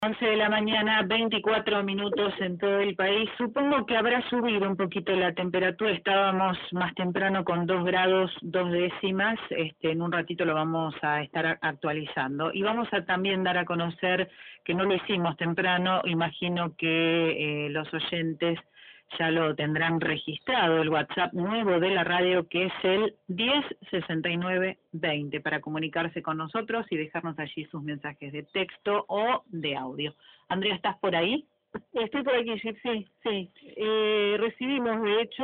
11 de la mañana, 24 minutos en todo el país. Supongo que habrá subido un poquito la temperatura. Estábamos más temprano con 2 grados, 2 décimas. En un ratito lo vamos a estar actualizando. Y vamos a también dar a conocer, que no lo hicimos temprano, imagino que los oyentes ya lo tendrán registrado, el WhatsApp nuevo de la radio, que es el 106920, para comunicarse con nosotros y dejarnos allí sus mensajes de texto o de audio. Andrea, ¿estás por ahí? Estoy por aquí, sí. Recibimos, de hecho,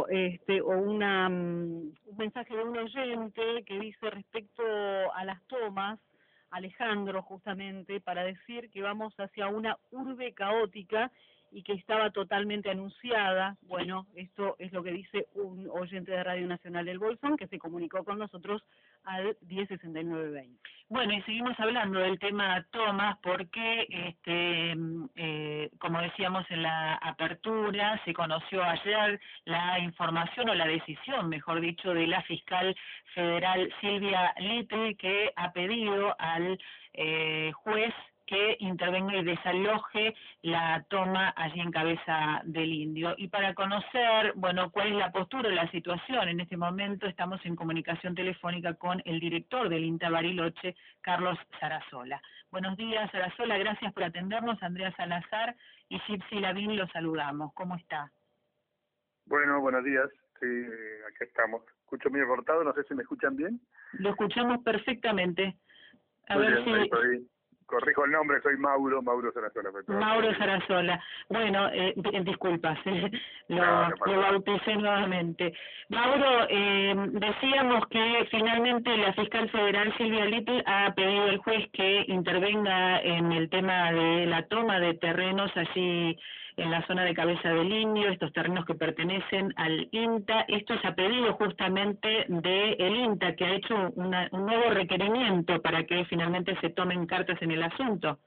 un mensaje de un oyente que dice respecto a las tomas, Alejandro justamente, para decir que vamos hacia una urbe caótica y que estaba totalmente anunciada. Bueno, esto es lo que dice un oyente de Radio Nacional del Bolsón, que se comunicó con nosotros al 106920. Bueno, y seguimos hablando del tema tomas porque, como decíamos en la apertura, se conoció ayer la información o la decisión, mejor dicho, de la fiscal federal Silvia Little, que ha pedido al juez que intervenga y desaloje la toma allí en Cabeza del Indio. Y para conocer, bueno, cuál es la postura, la situación, en este momento estamos en comunicación telefónica con el director del INTA Bariloche, Carlos Sarasola. Buenos días, Sarasola, gracias por atendernos. Andrea Salazar y Gypsy Lavín los saludamos. ¿Cómo está? Bueno, buenos días. Sí, acá estamos. Escucho medio cortado, no sé si me escuchan bien. Lo escuchamos perfectamente. A Muy ver bien, si... corrijo el nombre, soy Mauro Sarasola. Mauro Sarasola. Bueno, disculpas, lo bauticé nuevamente. Mauro, decíamos que finalmente la fiscal federal Silvia Little ha pedido al juez que intervenga en el tema de la toma de terrenos allí en la zona de Cabeza del Indio, estos terrenos que pertenecen al INTA. Esto es a pedido justamente del INTA, que ha hecho un nuevo requerimiento para que finalmente se tomen cartas en el asunto.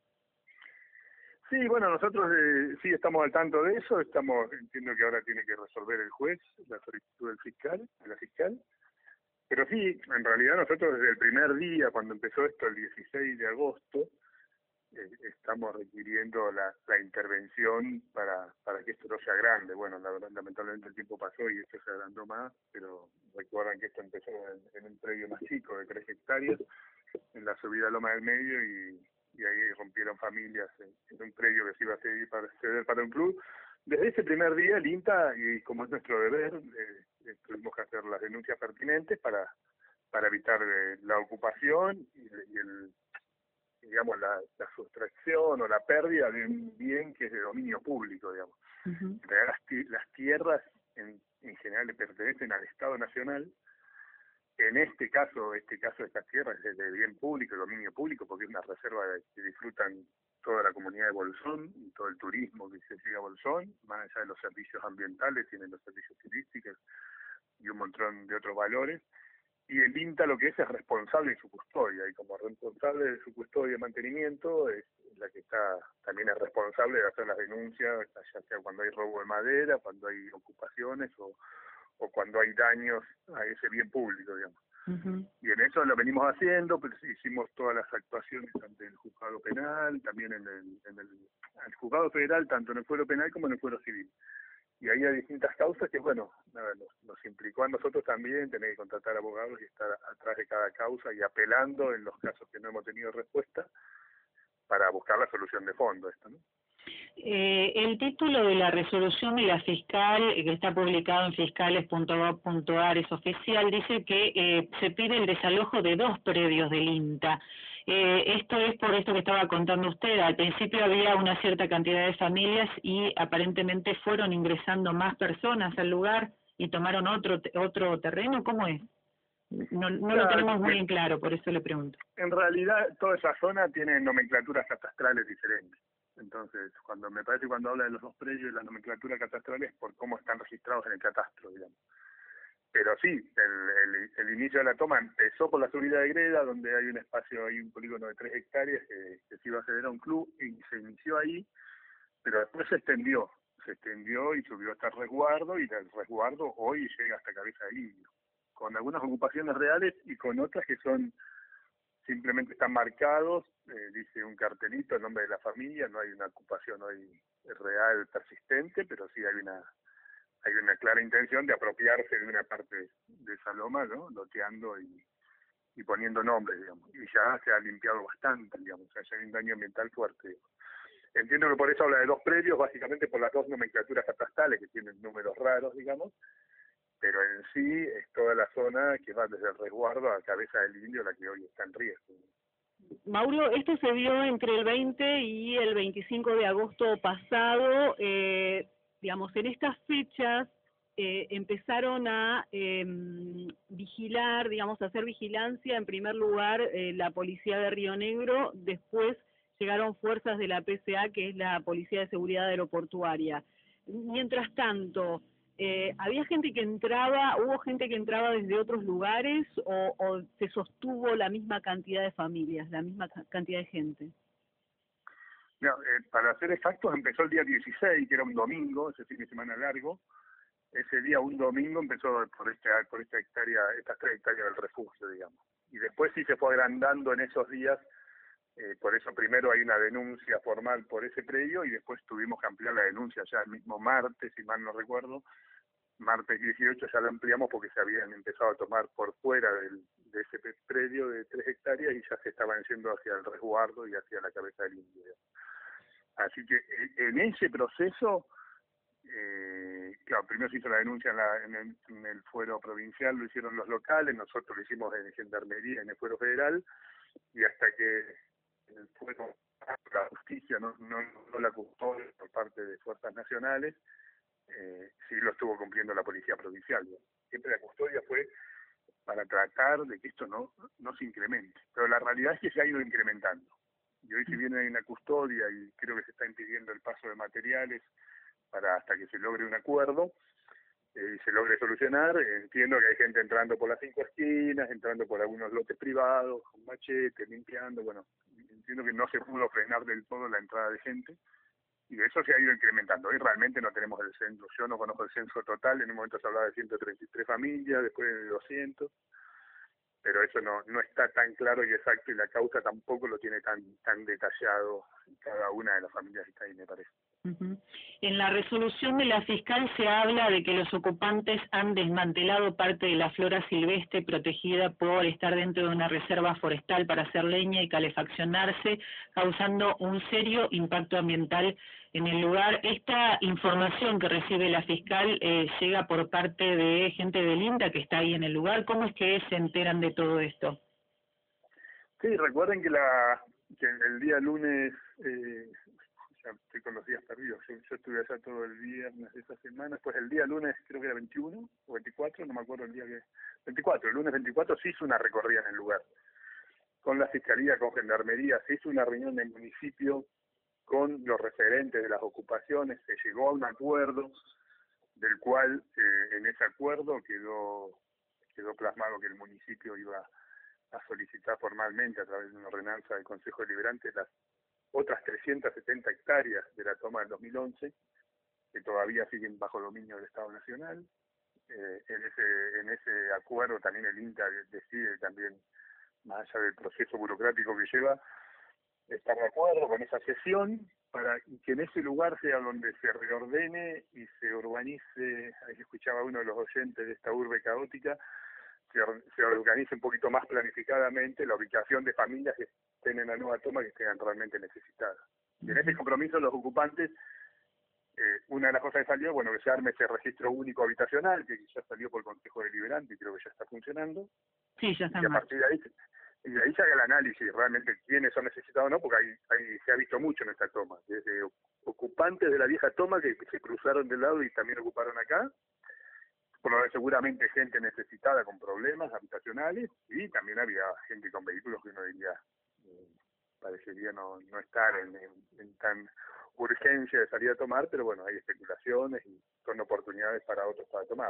Sí, bueno, nosotros sí estamos al tanto de eso. Entiendo que ahora tiene que resolver el juez la solicitud de la fiscal. Pero sí, en realidad nosotros desde el primer día, cuando empezó esto, el 16 de agosto, estamos requiriendo la intervención para que esto no sea grande. Bueno, la verdad, lamentablemente el tiempo pasó y esto se agrandó más, pero recuerdan que esto empezó en un predio más chico de 3 hectáreas, en la subida a Loma del Medio, y ahí rompieron familias en un predio que se iba a ceder para un club. Desde ese primer día el INTA, y como es nuestro deber, tuvimos que hacer las denuncias pertinentes para evitar la ocupación y digamos, la sustracción o la pérdida de un bien que es de dominio público, digamos. En realidad las tierras en general le pertenecen al Estado Nacional. En este caso estas tierras es de bien público, dominio público, porque es una reserva que disfrutan toda la comunidad de Bolsón y todo el turismo que se llega a Bolsón, más allá de los servicios ambientales, tienen los servicios turísticos y un montón de otros valores. Y el INTA lo que es responsable de su custodia, y como responsable de su custodia y mantenimiento es la que también es responsable de hacer las denuncias, ya sea cuando hay robo de madera, cuando hay ocupaciones o cuando hay daños a ese bien público, digamos. Y en eso lo venimos haciendo, pues hicimos todas las actuaciones ante el juzgado penal, también en el juzgado federal, tanto en el fuero penal como en el fuero civil. Y ahí hay distintas causas que, bueno, nos implicó a nosotros también tener que contratar abogados y estar atrás de cada causa y apelando en los casos que no hemos tenido respuesta para buscar la solución de fondo esto, ¿no? El título de la resolución de la fiscal, que está publicado en fiscales.gov.ar, es oficial, dice que se pide el desalojo de 2 predios del INTA. Esto es por esto que estaba contando usted. Al principio había una cierta cantidad de familias y aparentemente fueron ingresando más personas al lugar y tomaron otro terreno. ¿Cómo es? No lo tenemos muy en claro, por eso le pregunto. En realidad, toda esa zona tiene nomenclaturas catastrales diferentes. Entonces, cuando habla de los 2 predios y la nomenclatura catastral es por cómo están registrados en el catastro, digamos. Pero sí, el inicio de la toma empezó por la subida de Greda, donde hay un espacio, hay un polígono de 3 hectáreas que se iba a ceder a un club, y se inició ahí, pero después se extendió y subió hasta el resguardo, y del resguardo hoy llega hasta Cabeza del Indio, con algunas ocupaciones reales y con otras que son simplemente están marcados, dice un cartelito, el nombre de la familia, no hay una ocupación hoy real persistente, pero sí hay una clara intención de apropiarse de una parte de esa loma, ¿no? Loteando y poniendo nombres, digamos. Y ya se ha limpiado bastante, digamos, o sea, ya hay un daño ambiental fuerte, digamos. Entiendo que por eso habla de 2 predios, básicamente por las 2 nomenclaturas catastales que tienen números raros, digamos, pero en sí es toda la zona que va desde el resguardo a Cabeza del Indio la que hoy está en riesgo. Mauro, esto se dio entre el 20 y el 25 de agosto pasado. Digamos, en estas fechas empezaron a vigilar, digamos, a hacer vigilancia, en primer lugar, la policía de Río Negro, después llegaron fuerzas de la PCA, que es la Policía de Seguridad Aeroportuaria. Mientras tanto, ¿había gente que entraba, hubo gente que entraba desde otros lugares o se sostuvo la misma cantidad de familias, la misma cantidad de gente? No, para ser exactos, empezó el día 16, que era un domingo, ese fin de semana largo. Ese día, un domingo, empezó por esta hectárea, estas 3 hectáreas del refugio, digamos. Y después sí se fue agrandando en esos días. Por eso primero hay una denuncia formal por ese predio y después tuvimos que ampliar la denuncia ya el mismo martes, si mal no recuerdo. Martes 18 ya la ampliamos porque se habían empezado a tomar por fuera de ese predio de 3 hectáreas y ya se estaban yendo hacia el resguardo y hacia la Cabeza del Indio. Así que en ese proceso, claro, primero se hizo la denuncia en el fuero provincial, lo hicieron los locales, nosotros lo hicimos en Gendarmería, en el fuero federal, y hasta que el fuero, la justicia no la custodia por parte de fuerzas nacionales, sí lo estuvo cumpliendo la policía provincial. Siempre la custodia fue para tratar de que esto no se incremente, pero la realidad es que se ha ido incrementando. Y hoy, si bien hay una custodia y creo que se está impidiendo el paso de materiales hasta que se logre un acuerdo y se logre solucionar, entiendo que hay gente entrando por las 5 esquinas, entrando por algunos lotes privados, con machetes, limpiando, bueno, entiendo que no se pudo frenar del todo la entrada de gente, y eso se ha ido incrementando. Hoy realmente no tenemos el censo, yo no conozco el censo total, en un momento se hablaba de 133 familias, después de 200, pero eso no está tan claro y exacto, y la causa tampoco lo tiene tan detallado cada una de las familias que está ahí, me parece. En la resolución de la fiscal se habla de que los ocupantes han desmantelado parte de la flora silvestre protegida por estar dentro de una reserva forestal para hacer leña y calefaccionarse, causando un serio impacto ambiental en el lugar. Esta información que recibe la fiscal llega por parte de gente del INTA que está ahí en el lugar. ¿Cómo es que se enteran de todo esto? Sí, recuerden que el día lunes, ya estoy con los días perdidos, yo estuve allá todo el viernes de esa semana, pues el día lunes creo que era 21 o 24, no me acuerdo el día que... 24, el lunes 24 se hizo una recorrida en el lugar, con la Fiscalía, con Gendarmería, se hizo una reunión en el municipio con los referentes de las ocupaciones, se llegó a un acuerdo, del cual en ese acuerdo quedó plasmado que el municipio iba a solicitar formalmente a través de una ordenanza del Consejo Deliberante las otras 370 hectáreas de la toma del 2011, que todavía siguen bajo dominio del Estado Nacional. En ese acuerdo también el INTA decide también, más allá del proceso burocrático que lleva, estar de acuerdo con esa cesión para que en ese lugar sea donde se reordene y se urbanice. Ahí escuchaba uno de los oyentes de esta urbe caótica, se organice un poquito más planificadamente la ubicación de familias que estén en la nueva toma, que estén realmente necesitadas. Y en ese compromiso los ocupantes, una de las cosas que salió, bueno, que se arme ese registro único habitacional, que ya salió por el Consejo Deliberante y creo que ya está funcionando. Sí, ya está. Y a partir de ahí se haga el análisis realmente quiénes son necesitados o no, porque ahí se ha visto mucho en esta toma, desde ocupantes de la vieja toma que se cruzaron del lado y también ocuparon acá, por lo que seguramente gente necesitada con problemas habitacionales, y también había gente con vehículos que uno diría parecería no estar en tan urgencia de salir a tomar, pero bueno, hay especulaciones y son oportunidades para otros para tomar.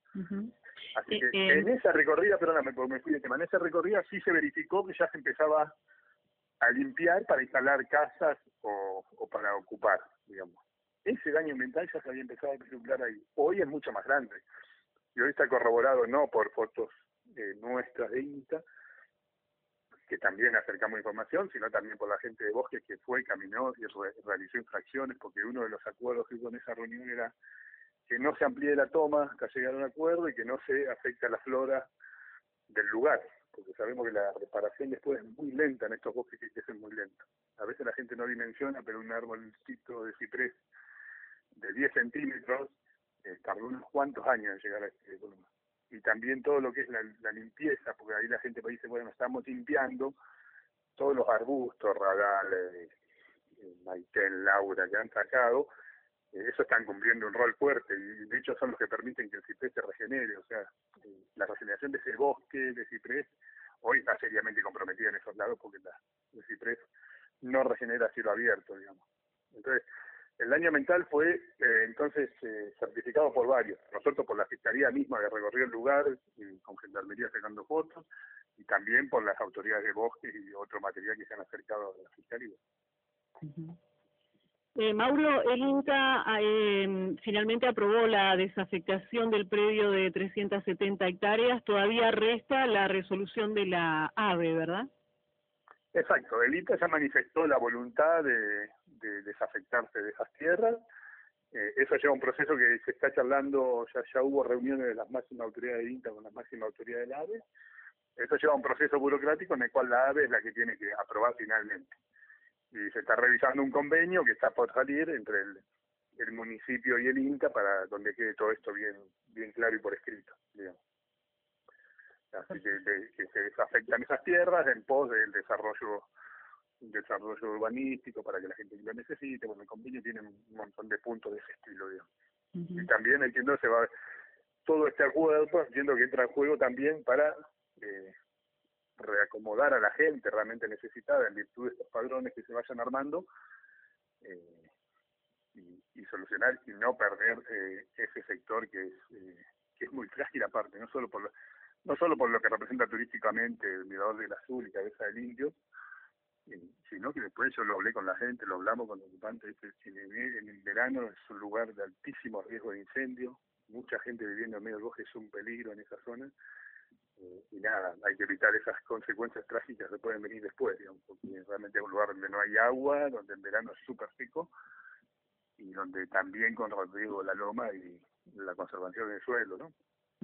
Así que en esa recorrida, perdóname, porque me fui de tema, en esa recorrida sí se verificó que ya se empezaba a limpiar para instalar casas o para ocupar, digamos. Ese daño ambiental ya se había empezado a vislumbrar ahí. Hoy es mucho más grande. Y hoy está corroborado no por fotos nuestras de INTA, que también acercamos información, sino también por la gente de bosques que fue, caminó y realizó infracciones, porque uno de los acuerdos que hubo en esa reunión era que no se amplíe la toma hasta llegar a un acuerdo y que no se afecte a la flora del lugar, porque sabemos que la reparación después es muy lenta en estos bosques que crecen muy lento. A veces la gente no dimensiona, pero un árbolcito de ciprés de 10 centímetros tardó unos cuantos años en llegar a este volumen. Y también todo lo que es la limpieza, porque ahí la gente me dice, bueno, estamos limpiando todos los arbustos, radal, maitén, laura, que han sacado, eso están cumpliendo un rol fuerte y de hecho son los que permiten que el ciprés se regenere. O sea, la regeneración de ese bosque de ciprés hoy está seriamente comprometida en esos lados porque el ciprés no regenera a cielo abierto, digamos. Entonces, el daño ambiental fue entonces certificado por varios. Nosotros por la Fiscalía misma que recorrió el lugar, con Gendarmería sacando fotos, y también por las autoridades de bosques y otro material que se han acercado a la Fiscalía. Mauro, el INTA finalmente aprobó la desafectación del predio de 370 hectáreas. Todavía resta la resolución de la AVE, ¿verdad? Exacto, el INTA ya manifestó la voluntad de desafectarse de esas tierras. Eso lleva un proceso que se está charlando, ya hubo reuniones de las máximas autoridades de INTA con las máximas autoridades de la AVE. Eso lleva un proceso burocrático en el cual la AVE es la que tiene que aprobar finalmente. Y se está revisando un convenio que está por salir entre el municipio y el INTA para donde quede todo esto bien claro y por escrito, digamos. Así que se desafectan esas tierras en pos del desarrollo urbanístico para que la gente lo necesite. Bueno, el convenio tiene un montón de puntos de ese estilo, digamos. Y también entiendo todo este acuerdo, entiendo que entra en juego también para reacomodar a la gente realmente necesitada en virtud de estos padrones que se vayan armando y solucionar y no perder ese sector que es muy frágil aparte, no solo por lo que representa turísticamente el Mirador del Azul y Cabeza del Indio, sino que después yo lo hablé con la gente, lo hablamos con los ocupantes, en el verano es un lugar de altísimo riesgo de incendio, mucha gente viviendo en medio del bosque es un peligro en esa zona, y nada, hay que evitar esas consecuencias trágicas que pueden venir después, digamos, porque realmente es un lugar donde no hay agua, donde en verano es súper seco, y donde también con el riesgo de la loma y la conservación del suelo, ¿no?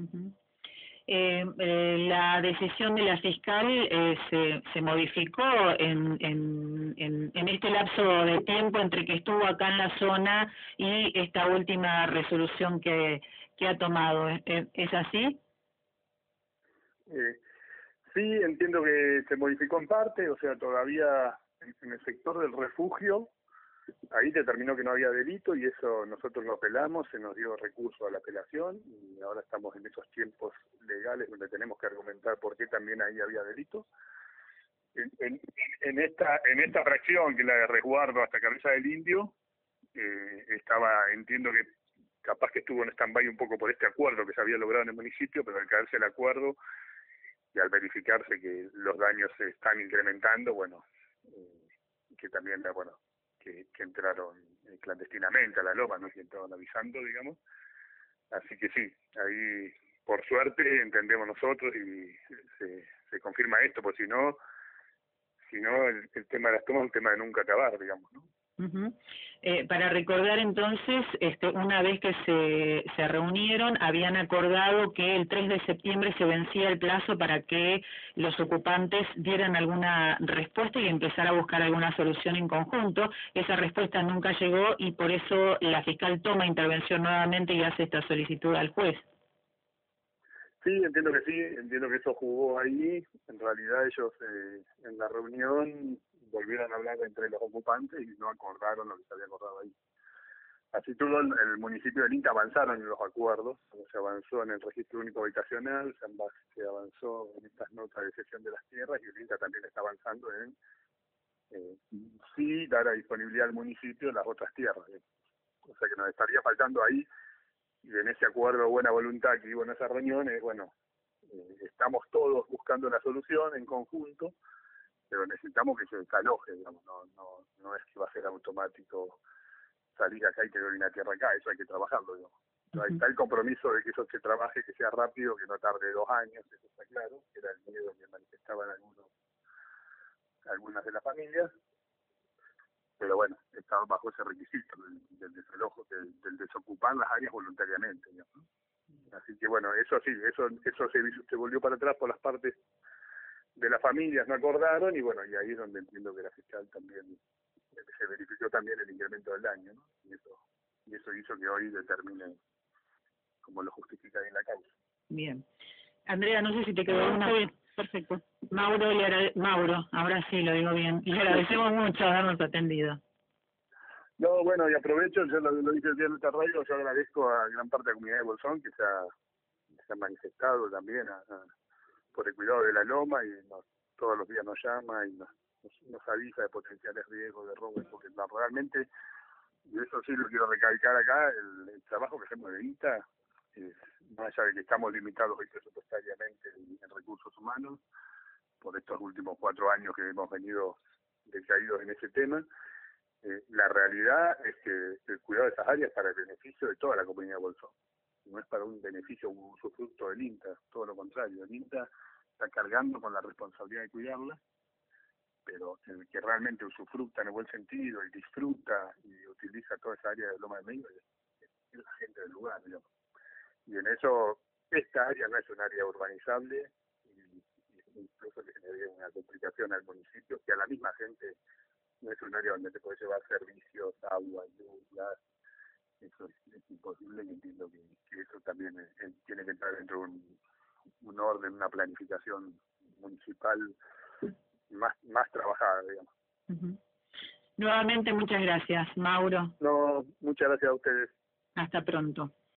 La decisión de la fiscal se modificó en este lapso de tiempo entre que estuvo acá en la zona y esta última resolución que ha tomado. ¿Es así? Sí, entiendo que se modificó en parte, o sea, todavía en el sector del refugio, ahí determinó que no había delito y eso nosotros lo apelamos, se nos dio recurso a la apelación y ahora estamos en esos tiempos legales donde tenemos que argumentar por qué también ahí había delito. En esta fracción, que es la de resguardo hasta Cabeza del Indio, entiendo que capaz que estuvo en stand-by un poco por este acuerdo que se había logrado en el municipio, pero al caerse el acuerdo y al verificarse que los daños se están incrementando, bueno, que también, bueno, que entraron clandestinamente a la loma, no que entraron avisando, digamos. Así que sí, ahí por suerte entendemos nosotros y se confirma esto, porque si no el tema de las tomas es un tema de nunca acabar, digamos, ¿no? Para recordar entonces, una vez que se reunieron, habían acordado que el 3 de septiembre se vencía el plazo para que los ocupantes dieran alguna respuesta y empezar a buscar alguna solución en conjunto. Esa respuesta nunca llegó y por eso la fiscal toma intervención nuevamente y hace esta solicitud al juez. Sí, entiendo que eso jugó ahí. En realidad ellos en la reunión volvieron a hablar entre los ocupantes y no acordaron lo que se había acordado ahí. Así todo el municipio del INTA avanzaron en los acuerdos, se avanzó en el registro único habitacional, se avanzó en estas notas de cesión de las tierras y el INTA también está avanzando en sí dar a disponibilidad al municipio las otras tierras. O sea que nos estaría faltando ahí, y en ese acuerdo de buena voluntad que hubo en esa reunión, estamos todos buscando la solución en conjunto, pero necesitamos que se desaloje, digamos, no es que va a ser automático salir acá y que doy una tierra acá, eso hay que trabajarlo, digamos. Ahí está el compromiso de que eso se trabaje, que sea rápido, que no tarde 2 años, eso está claro, que era el miedo que manifestaban algunos algunas de las familias, pero bueno, está bajo ese requisito del desalojo, del desocupar las áreas voluntariamente, digamos. Así que bueno, eso sí, eso se volvió para atrás por las partes de las familias, no acordaron, y bueno, y ahí es donde entiendo que la fiscal también se verificó también el incremento del daño, ¿no? Y eso hizo que hoy determine como lo justifica en la causa. Bien. Andrea, no sé si te quedó una... Bien, perfecto. Mauro, ahora sí lo digo bien. Le agradecemos mucho habernos atendido. No, bueno, y aprovecho, yo lo dije el día en esta radio, yo agradezco a gran parte de la comunidad de Bolsón que se ha manifestado también por el cuidado de la loma, y todos los días nos llama y nos avisa de potenciales riesgos de robo, porque realmente, y eso sí lo quiero recalcar acá, el trabajo que hacemos de INTA, más allá de que estamos limitados hoy presupuestariamente en recursos humanos, por estos últimos 4 años que hemos venido decaídos en ese tema, la realidad es que el cuidado de esas áreas es para el beneficio de toda la comunidad de Bolsón. No es para un beneficio o usufructo del INTA, todo lo contrario. El INTA está cargando con la responsabilidad de cuidarla, pero el que realmente usufructa en el buen sentido y disfruta y utiliza toda esa área de Loma de Medio es la gente del lugar, digamos. Y en eso, esta área no es un área urbanizable, y incluso le generaría una complicación al municipio, que a la misma gente no es un área donde te puedes llevar servicios, agua, luz, gas. Eso es imposible, y entiendo que eso también tiene que entrar dentro de un orden, una planificación municipal más trabajada, digamos. Uh-huh. Nuevamente, muchas gracias, Mauro. No, muchas gracias a ustedes. Hasta pronto.